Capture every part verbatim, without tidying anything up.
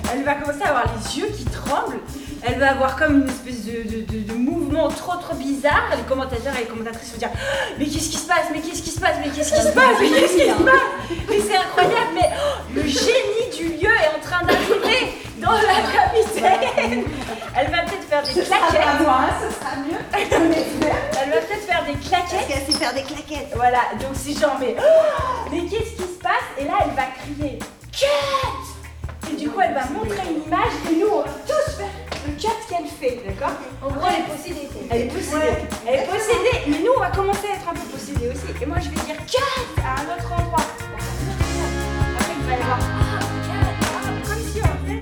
Elle va commencer à avoir les yeux qui tremblent. Elle va avoir comme une espèce de, de, de, de mouvement trop trop bizarre. Les commentateurs et les commentatrices vont dire oh, mais qu'est-ce qui se passe, mais qu'est-ce qui se passe, mais qu'est-ce qui se passe, mais qu'est-ce qui se passe. Mais c'est incroyable, mais oh, le génie du lieu est en train d'arriver dans la capitaine. Elle va peut-être faire des ce claquettes. Sera pas moi, hein, ce sera mieux. Elle va peut-être faire des claquettes. Parce qu'elle sait faire des claquettes. Voilà, donc c'est genre mais oh, mais qu'est-ce qui se passe. Et là elle va crier cut. Et du coup elle va montrer une image et nous on va tous faire le cut qu'elle fait, d'accord. En gros, elle est possédée. Elle est possédée. Ouais. Elle est possédée, mais nous on va commencer à être un peu possédés aussi. Et moi je vais dire cut à un autre endroit. Après il va y avoir ah, cut, ah, comme si en fait.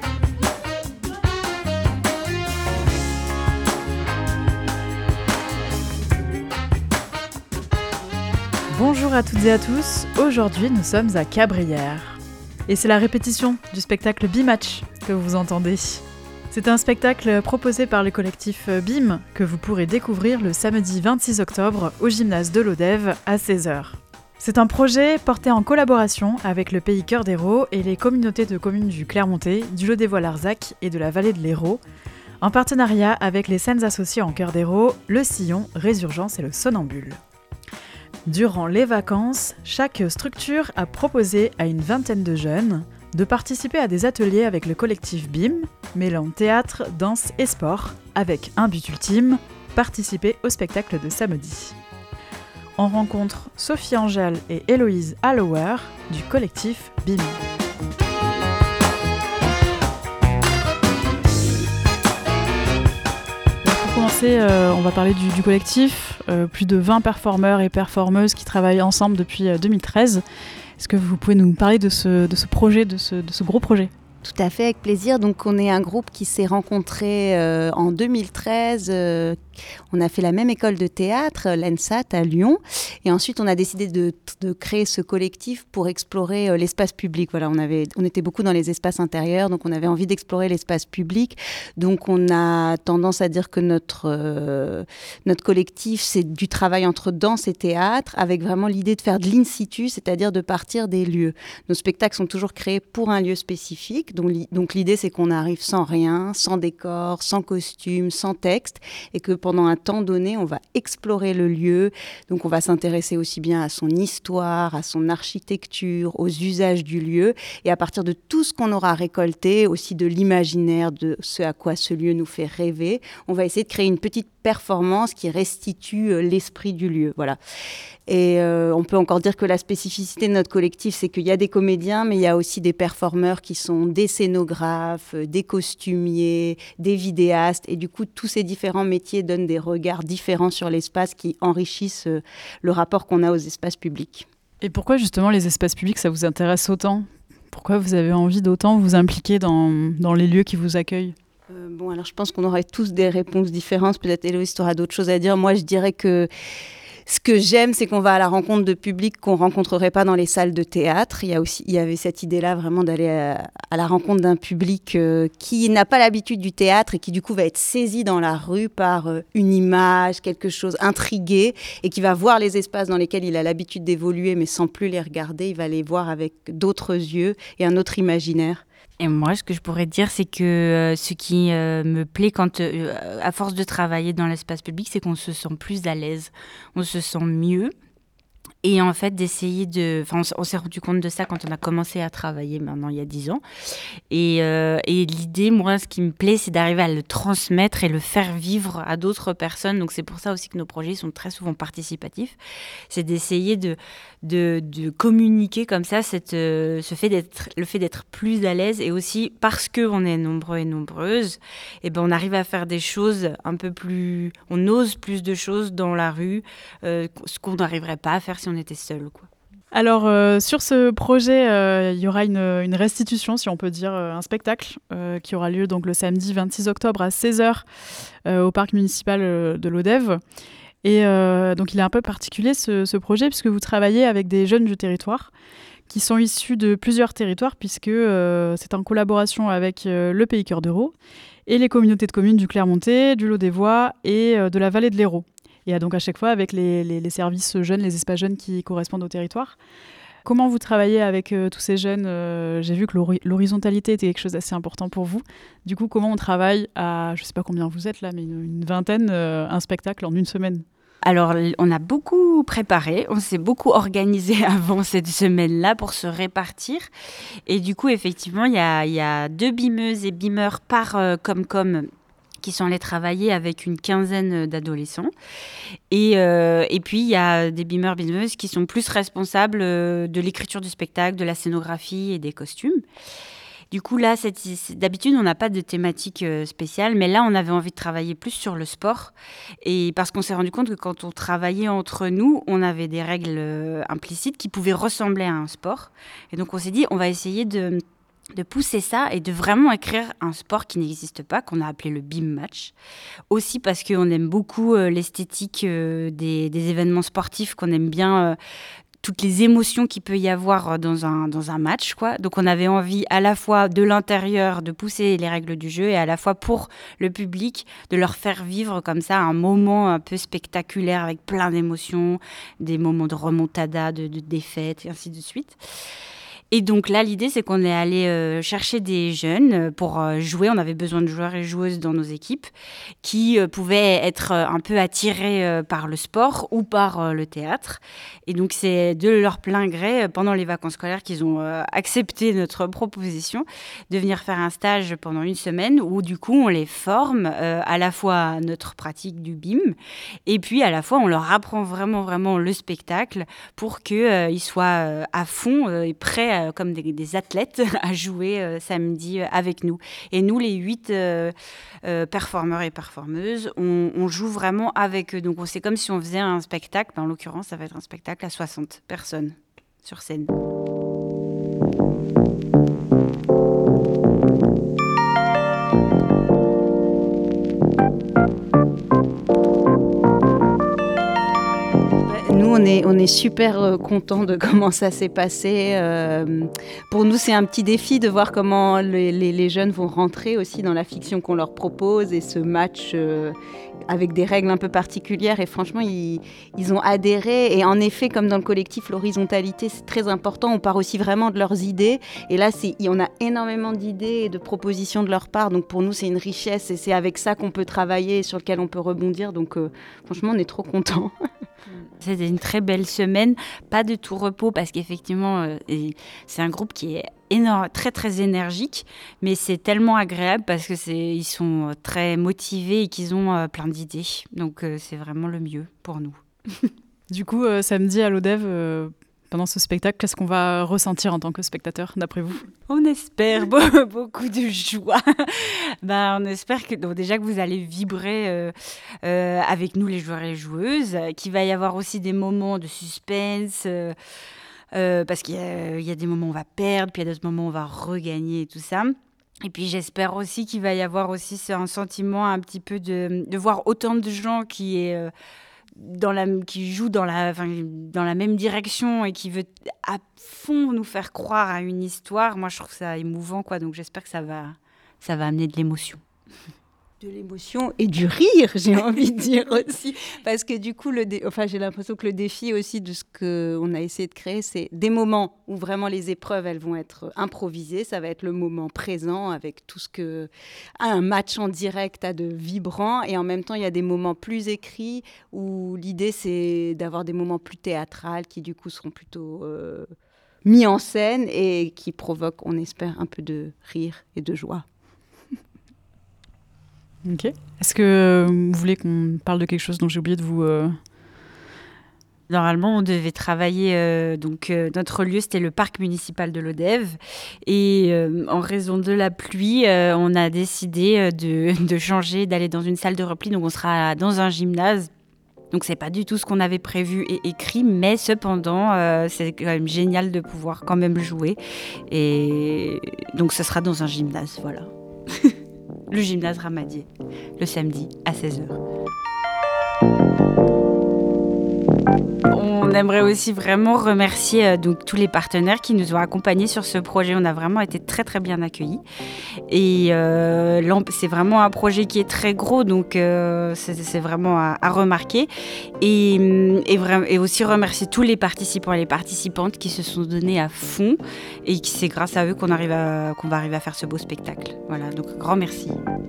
Bonjour à toutes et à tous, aujourd'hui nous sommes à Cabrières. Et c'est la répétition du spectacle B-Match que vous entendez. C'est un spectacle proposé par le collectif B I M que vous pourrez découvrir le samedi vingt-six octobre au gymnase de l'Odève à seize heures. C'est un projet porté en collaboration avec le Pays Cœur d'Hérault et les communautés de communes du Clermontais, du Lot-des-Voix-Larzac et de la vallée de l'Hérault, en partenariat avec les scènes associées en Cœur d'Hérault, le Sillon, Résurgence et le Somnambule. Durant les vacances, chaque structure a proposé à une vingtaine de jeunes de participer à des ateliers avec le collectif B I M, mêlant théâtre, danse et sport, avec un but ultime, participer au spectacle de samedi. On rencontre Sophie Angèle et Héloïse Allower du collectif B I M. Pour commencer, euh, on va parler du, du collectif. Euh, plus de vingt performeurs et performeuses qui travaillent ensemble depuis euh, deux mille treize. Est-ce que vous pouvez nous parler de ce, de ce projet, de ce, de ce gros projet ? Tout à fait, avec plaisir. Donc, on est un groupe qui s'est rencontré euh, en deux mille treize. Euh, on a fait la même école de théâtre, l'ENSAT à Lyon. Et ensuite, on a décidé de, de créer ce collectif pour explorer euh, l'espace public. Voilà, on, avait, on était beaucoup dans les espaces intérieurs, donc on avait envie d'explorer l'espace public. Donc, on a tendance à dire que notre, euh, notre collectif, c'est du travail entre danse et théâtre, avec vraiment l'idée de faire de l'in situ, c'est-à-dire de partir des lieux. Nos spectacles sont toujours créés pour un lieu spécifique. Donc, donc l'idée, c'est qu'on arrive sans rien, sans décor, sans costume, sans texte, et que pendant un temps donné, on va explorer le lieu. Donc on va s'intéresser aussi bien à son histoire, à son architecture, aux usages du lieu, et à partir de tout ce qu'on aura récolté, aussi de l'imaginaire, de ce à quoi ce lieu nous fait rêver, on va essayer de créer une petite performance qui restitue l'esprit du lieu. Voilà. Et euh, on peut encore dire que la spécificité de notre collectif, c'est qu'il y a des comédiens, mais il y a aussi des performeurs qui sont des scénographes, des costumiers, des vidéastes. Et du coup, tous ces différents métiers donnent des regards différents sur l'espace qui enrichissent le rapport qu'on a aux espaces publics. Et pourquoi justement les espaces publics, ça vous intéresse autant ? Pourquoi vous avez envie d'autant vous impliquer dans, dans les lieux qui vous accueillent ? Euh, bon, alors je pense qu'on aurait tous des réponses différentes. Peut-être Héloïse, tu auras d'autres choses à dire. Moi, je dirais que ce que j'aime, c'est qu'on va à la rencontre de publics qu'on ne rencontrerait pas dans les salles de théâtre. Il y a aussi, il y avait cette idée-là vraiment d'aller à, à la rencontre d'un public euh, qui n'a pas l'habitude du théâtre et qui du coup va être saisi dans la rue par euh, une image, quelque chose, intrigué, et qui va voir les espaces dans lesquels il a l'habitude d'évoluer mais sans plus les regarder. Il va les voir avec d'autres yeux et un autre imaginaire. Et moi, ce que je pourrais dire, c'est que euh, ce qui euh, me plaît quand, euh, à force de travailler dans l'espace public, c'est qu'on se sent plus à l'aise, on se sent mieux. Et en fait, d'essayer de... Enfin, on, on s'est rendu compte de ça quand on a commencé à travailler maintenant, il y a dix ans. Et, euh, et l'idée, moi, ce qui me plaît, c'est d'arriver à le transmettre et le faire vivre à d'autres personnes. Donc, c'est pour ça aussi que nos projets sont très souvent participatifs. C'est d'essayer de, de, de communiquer comme ça cette, euh, ce fait d'être, le fait d'être plus à l'aise. Et aussi, parce qu'on est nombreux et nombreuses, et ben, on arrive à faire des choses un peu plus... On ose plus de choses dans la rue, euh, ce qu'on n'arriverait pas à faire si on était seul, quoi. Alors, euh, sur ce projet, euh, il y aura une, une restitution, si on peut dire, euh, un spectacle euh, qui aura lieu donc, le samedi vingt-six octobre à seize heures euh, au parc municipal euh, de l'Odève. Et euh, donc, il est un peu particulier, ce, ce projet, puisque vous travaillez avec des jeunes du territoire qui sont issus de plusieurs territoires, puisque euh, c'est en collaboration avec euh, le Pays Cœur d'Hérault et les communautés de communes du Clermontais, du Lot-des-Voix et euh, de la vallée de l'Hérault. Et donc à chaque fois avec les, les, les services jeunes, les espaces jeunes qui correspondent au territoire. Comment vous travaillez avec euh, tous ces jeunes euh, J'ai vu que l'hori- l'horizontalité était quelque chose d'assez important pour vous. Du coup, comment on travaille à, je ne sais pas combien vous êtes là, mais une, une vingtaine, euh, un spectacle en une semaine? Alors, on a beaucoup préparé, on s'est beaucoup organisé avant cette semaine-là pour se répartir. Et du coup, effectivement, il y a, y a deux bimeuses et bimeurs par euh, Comcom qui sont allés travailler avec une quinzaine d'adolescents. Et, euh, et puis, il y a des bimeurs, bimeuses qui sont plus responsables euh, de l'écriture du spectacle, de la scénographie et des costumes. Du coup, là, c'est, c'est, d'habitude, on n'a pas de thématique euh, spéciale, mais là, on avait envie de travailler plus sur le sport. Et parce qu'on s'est rendu compte que quand on travaillait entre nous, on avait des règles euh, implicites qui pouvaient ressembler à un sport. Et donc, on s'est dit, on va essayer de, de pousser ça et de vraiment écrire un sport qui n'existe pas, qu'on a appelé le Bim Match. Aussi parce qu'on aime beaucoup euh, l'esthétique euh, des, des événements sportifs, qu'on aime bien... Euh, toutes les émotions qu'il peut y avoir dans un, dans un match, quoi. Donc, on avait envie à la fois de l'intérieur de pousser les règles du jeu et à la fois pour le public de leur faire vivre comme ça un moment un peu spectaculaire avec plein d'émotions, des moments de remontada, de, de défaite et ainsi de suite. Et donc là, l'idée, c'est qu'on est allé euh, chercher des jeunes pour euh, jouer. On avait besoin de joueurs et joueuses dans nos équipes qui euh, pouvaient être euh, un peu attirés euh, par le sport ou par euh, le théâtre. Et donc, c'est de leur plein gré, euh, pendant les vacances scolaires, qu'ils ont euh, accepté notre proposition de venir faire un stage pendant une semaine où, du coup, on les forme euh, à la fois à notre pratique du B I M et puis à la fois, on leur apprend vraiment, vraiment le spectacle pour qu'ils euh, soient euh, à fond euh, et prêts à comme des, des athlètes à jouer euh, samedi euh, avec nous. Et nous, les huit euh, euh, performeurs et performeuses, on, on joue vraiment avec eux. Donc, c'est comme si on faisait un spectacle. En l'occurrence, ça va être un spectacle à soixante personnes sur scène. Nous, on est, on est super euh, contents de comment ça s'est passé. Euh, pour nous, c'est un petit défi de voir comment les, les, les jeunes vont rentrer aussi dans la fiction qu'on leur propose et ce match euh, avec des règles un peu particulières. Et franchement, ils, ils ont adhéré. Et en effet, comme dans le collectif, l'horizontalité, c'est très important. On part aussi vraiment de leurs idées. Et là, c'est, on a énormément d'idées et de propositions de leur part. Donc pour nous, c'est une richesse et c'est avec ça qu'on peut travailler et sur lequel on peut rebondir. Donc euh, franchement, on est trop contents. C'était une très belle semaine, pas de tout repos parce qu'effectivement, euh, c'est un groupe qui est énorme, très très énergique, mais c'est tellement agréable parce que c'est, ils sont très motivés et qu'ils ont euh, plein d'idées. Donc euh, c'est vraiment le mieux pour nous. Du coup, euh, samedi à l'O D E V, euh, pendant ce spectacle, qu'est-ce qu'on va ressentir en tant que spectateur, d'après vous ? On espère be- beaucoup de joie. Ben, on espère que, donc, déjà que vous allez vibrer euh, euh, avec nous, les joueurs et les joueuses, euh, qu'il va y avoir aussi des moments de suspense, euh, euh, parce qu'il y a, il y a des moments où on va perdre, puis il y a d'autres moments où on va regagner et tout ça. Et puis j'espère aussi qu'il va y avoir aussi un sentiment un petit peu de, de voir autant de gens qui est... Euh, Dans la, qui joue dans la, enfin, dans la même direction et qui veut à fond nous faire croire à une histoire. Moi, je trouve ça émouvant, quoi. Donc, j'espère que ça va, ça va amener de l'émotion. De l'émotion et du rire, j'ai envie de dire aussi. Parce que du coup, le dé... enfin, j'ai l'impression que le défi aussi de ce qu'on a essayé de créer, c'est des moments où vraiment les épreuves, elles vont être improvisées. Ça va être le moment présent avec tout ce que un match en direct a de vibrant. Et en même temps, il y a des moments plus écrits où l'idée, c'est d'avoir des moments plus théâtrales qui, du coup, seront plutôt euh, mis en scène et qui provoquent, on espère, un peu de rire et de joie. Ok. Est-ce que vous voulez qu'on parle de quelque chose dont j'ai oublié de vous... Euh... Normalement, on devait travailler, euh, donc euh, notre lieu, c'était le parc municipal de l'O D E V. Et euh, en raison de la pluie, euh, on a décidé euh, de, de changer, d'aller dans une salle de repli. Donc, on sera dans un gymnase. Donc, c'est pas du tout ce qu'on avait prévu et écrit, mais cependant, euh, c'est quand même génial de pouvoir quand même jouer. Et donc, ce sera dans un gymnase, voilà. Le gymnase Ramadier, le samedi à seize heures. On aimerait aussi vraiment remercier euh, donc, tous les partenaires qui nous ont accompagnés sur ce projet. On a vraiment été très très bien accueillis. Et euh, c'est vraiment un projet qui est très gros, donc euh, c'est, c'est vraiment à, à remarquer. Et, et, vra- et aussi remercier tous les participants et les participantes qui se sont donnés à fond. Et qui, c'est grâce à eux qu'on, arrive à, qu'on va arriver à faire ce beau spectacle. Voilà, donc grand merci.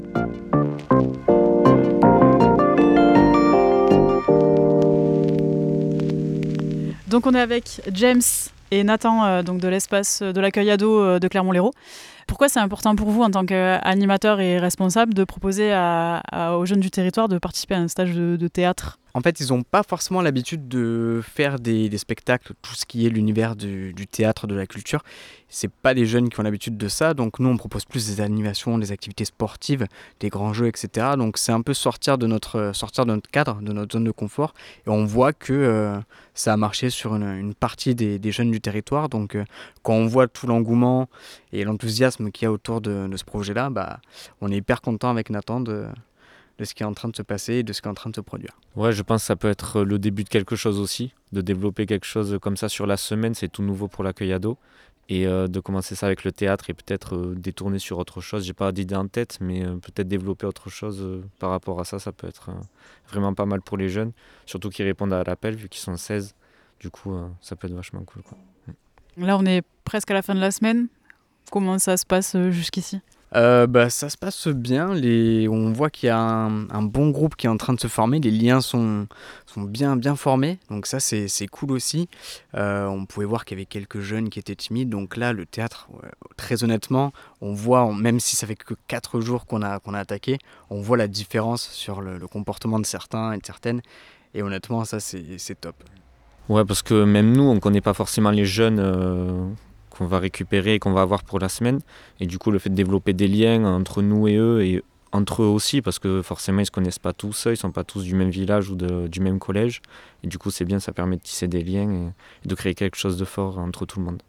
Donc on est avec James et Nathan euh, donc de l'espace de l'accueil ado euh, de Clermont-Lérault. Pourquoi c'est important pour vous en tant qu'animateur et responsable de proposer à, à, aux jeunes du territoire de participer à un stage de, de théâtre ? En fait, ils n'ont pas forcément l'habitude de faire des, des spectacles, tout ce qui est l'univers du, du théâtre, de la culture. C'est pas des jeunes qui ont l'habitude de ça, donc nous on propose plus des animations, des activités sportives, des grands jeux, et cetera. Donc c'est un peu sortir de notre, sortir de notre cadre, de notre zone de confort, et on voit que euh, ça a marché sur une, une partie des, des jeunes du territoire. Donc euh, quand on voit tout l'engouement et l'enthousiasme qu'il y a autour de, de ce projet-là, bah, on est hyper content avec Nathan de... de ce qui est en train de se passer et de ce qui est en train de se produire. Ouais, je pense que ça peut être le début de quelque chose aussi, de développer quelque chose comme ça sur la semaine, c'est tout nouveau pour l'accueil ado, et euh, de commencer ça avec le théâtre et peut-être euh, détourner sur autre chose. J'ai pas d'idée en tête, mais euh, peut-être développer autre chose euh, par rapport à ça, ça peut être euh, vraiment pas mal pour les jeunes, surtout qu'ils répondent à l'appel vu qu'ils sont seize, du coup euh, ça peut être vachement cool, quoi. Là on est presque à la fin de la semaine. Comment ça se passe euh, jusqu'ici ? Euh, bah, ça se passe bien, les... on voit qu'il y a un, un bon groupe qui est en train de se former, les liens sont, sont bien, bien formés, donc ça c'est, c'est cool aussi. Euh, on pouvait voir qu'il y avait quelques jeunes qui étaient timides, donc là le théâtre, ouais, très honnêtement, on voit, même si ça fait que quatre jours qu'on a, qu'on a attaqué, on voit la différence sur le, le comportement de certains et de certaines, et honnêtement ça c'est, c'est top. Ouais, parce que même nous, on ne connaît pas forcément les jeunes euh, qu'on va récupérer et qu'on va avoir pour la semaine. Et du coup, le fait de développer des liens entre nous et eux, et entre eux aussi, parce que forcément, ils ne se connaissent pas tous, ils ne sont pas tous du même village ou de, du même collège. Et du coup, c'est bien, ça permet de tisser des liens et, et de créer quelque chose de fort entre tout le monde.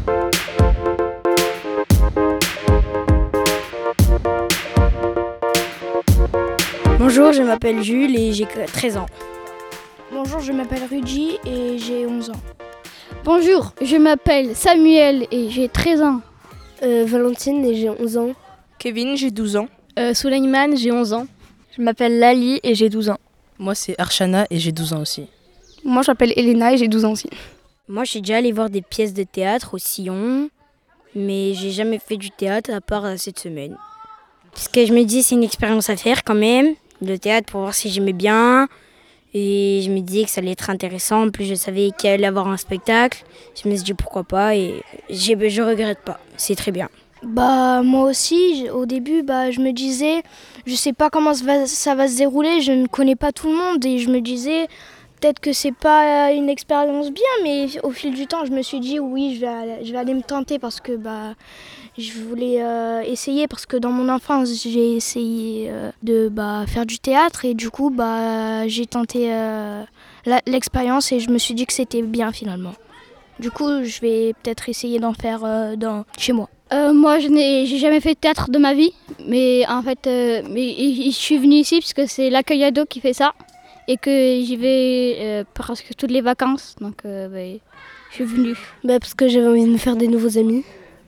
Bonjour, je m'appelle Jules et j'ai treize ans. Bonjour, je m'appelle Rudy et j'ai onze ans. Bonjour, je m'appelle Samuel et j'ai treize ans. Euh, Valentine et j'ai onze ans. Kevin, j'ai douze ans. Euh, Souleyman, j'ai onze ans. Je m'appelle Lali et j'ai douze ans. Moi, c'est Arshana et j'ai douze ans aussi. Moi, je m'appelle Elena et j'ai douze ans aussi. Moi, je suis déjà allée voir des pièces de théâtre au Sillon, mais j'ai jamais fait du théâtre à part cette semaine. Parce que je me dis c'est une expérience à faire quand même, le théâtre, pour voir si j'aimais bien. Et je me disais que ça allait être intéressant. En plus, je savais qu'il allait y avoir un spectacle. Je me suis dit pourquoi pas et j'ai, je regrette pas. C'est très bien. Bah moi aussi, au début, bah je me disais, je sais pas comment ça va, ça va se dérouler. Je ne connais pas tout le monde et je me disais peut-être que c'est pas une expérience bien, mais au fil du temps, je me suis dit oui, je vais aller, je vais aller me tenter parce que bah je voulais euh, essayer parce que dans mon enfance j'ai essayé euh, de bah, faire du théâtre et du coup bah, j'ai tenté euh, la, l'expérience et je me suis dit que c'était bien finalement. Du coup je vais peut-être essayer d'en faire euh, dans, chez moi. Euh, moi je n'ai j'ai jamais fait de théâtre de ma vie, mais en fait euh, mais, je suis venue ici parce que c'est l'accueil ado qui fait ça et que j'y vais euh, presque toutes les vacances, donc euh, bah, je suis venue. Bah, parce que j'avais envie de me faire des nouveaux amis.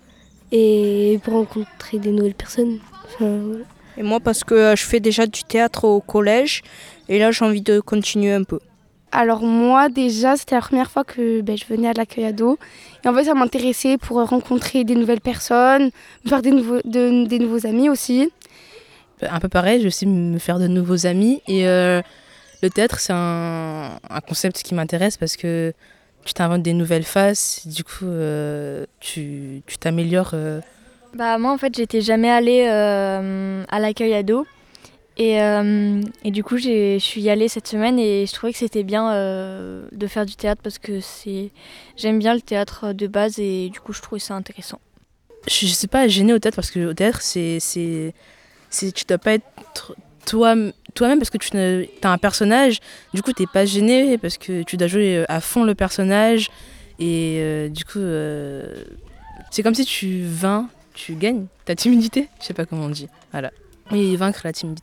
Et pour rencontrer des nouvelles personnes. Enfin, voilà. Et moi parce que euh, je fais déjà du théâtre au collège et là j'ai envie de continuer un peu. Alors moi déjà c'était la première fois que ben, je venais à l'accueil ado et en fait ça m'intéressait pour rencontrer des nouvelles personnes, me faire des nouveaux, de, des nouveaux amis aussi. Un peu pareil, je vais aussi me faire de nouveaux amis et euh, le théâtre c'est un, un concept qui m'intéresse parce que tu t'inventes des nouvelles faces, du coup euh, tu, tu t'améliores. Euh. Bah moi en fait j'étais jamais allée euh, à l'accueil ado et, euh, et du coup j'ai, je suis allée cette semaine et je trouvais que c'était bien euh, de faire du théâtre parce que c'est, j'aime bien le théâtre de base et du coup je trouvais ça intéressant. Je, je sais pas gênée au théâtre parce que au théâtre c'est, c'est, c'est, tu dois pas être toi toi-même parce que tu as un personnage, du coup t'es pas gêné parce que tu dois jouer à fond le personnage et euh, du coup euh, c'est comme si tu vains, tu gagnes ta timidité, je sais pas comment on dit, voilà. Oui, vaincre la timidité.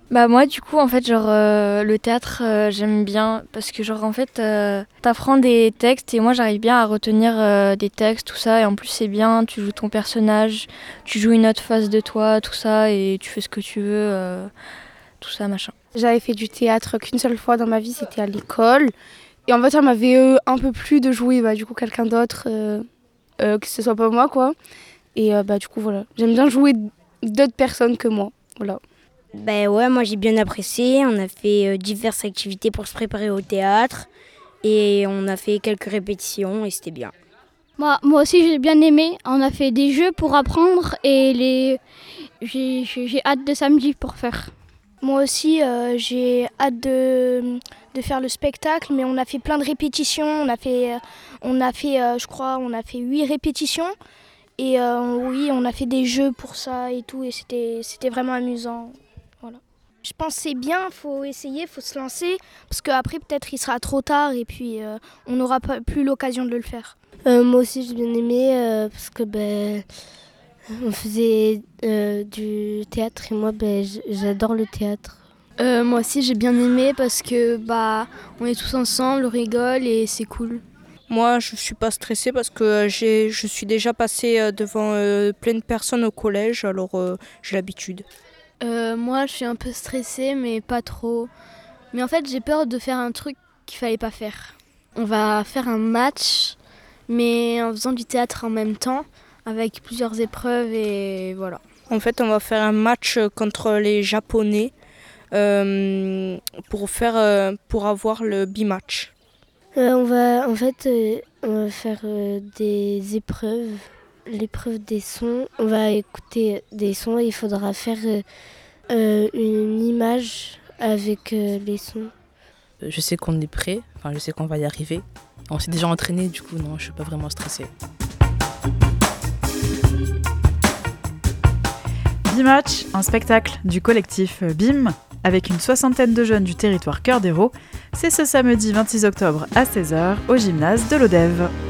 Bah moi du coup en fait genre euh, le théâtre euh, j'aime bien parce que genre en fait euh, t'apprends des textes et moi j'arrive bien à retenir euh, des textes tout ça et en plus c'est bien, tu joues ton personnage, tu joues une autre face de toi tout ça et tu fais ce que tu veux, euh, tout ça machin. J'avais fait du théâtre qu'une seule fois dans ma vie, c'était à l'école et en fait ça m'avait euh, un peu plu de jouer bah, du coup quelqu'un d'autre, euh, euh, que ce soit pas moi quoi et euh, bah du coup voilà, j'aime bien jouer d'autres personnes que moi, voilà. Ben ouais, moi j'ai bien apprécié. On a fait euh, diverses activités pour se préparer au théâtre et on a fait quelques répétitions et c'était bien. Moi, moi aussi j'ai bien aimé. On a fait des jeux pour apprendre et les... j'ai, j'ai, j'ai hâte de samedi pour faire. Moi aussi euh, j'ai hâte de, de faire le spectacle, mais on a fait plein de répétitions. On a fait, on a fait euh, je crois, on a fait huit répétitions. Et euh, oui, on a fait des jeux pour ça et tout et c'était, c'était vraiment amusant. Voilà. Je pense que c'est bien, il faut essayer, il faut se lancer, parce qu'après peut-être il sera trop tard et puis euh, on n'aura pas, plus l'occasion de le faire. Euh, moi aussi j'ai bien aimé euh, parce que ben, on faisait euh, du théâtre et moi ben, j'adore le théâtre. Euh, moi aussi j'ai bien aimé parce que bah on est tous ensemble, on rigole et c'est cool. Moi je suis pas stressée parce que j'ai, je suis déjà passée devant euh, plein de personnes au collège, alors euh, j'ai l'habitude. Euh, moi, je suis un peu stressée, mais pas trop. Mais en fait, j'ai peur de faire un truc qu'il fallait pas faire. On va faire un match, mais en faisant du théâtre en même temps, avec plusieurs épreuves et voilà. En fait, on va faire un match contre les Japonais euh, pour faire, euh, pour avoir le B-match. Euh, on va, en fait, euh, on va faire euh, des épreuves. L'épreuve des sons, on va écouter des sons et il faudra faire euh, euh, une image avec euh, les sons. Je sais qu'on est prêt, enfin je sais qu'on va y arriver. On s'est déjà entraîné, du coup non, je suis pas vraiment stressée. B-Match, un spectacle du collectif B I M avec une soixantaine de jeunes du territoire Cœur d'Hérault. C'est ce samedi vingt-six octobre à seize heures au gymnase de l'Odève.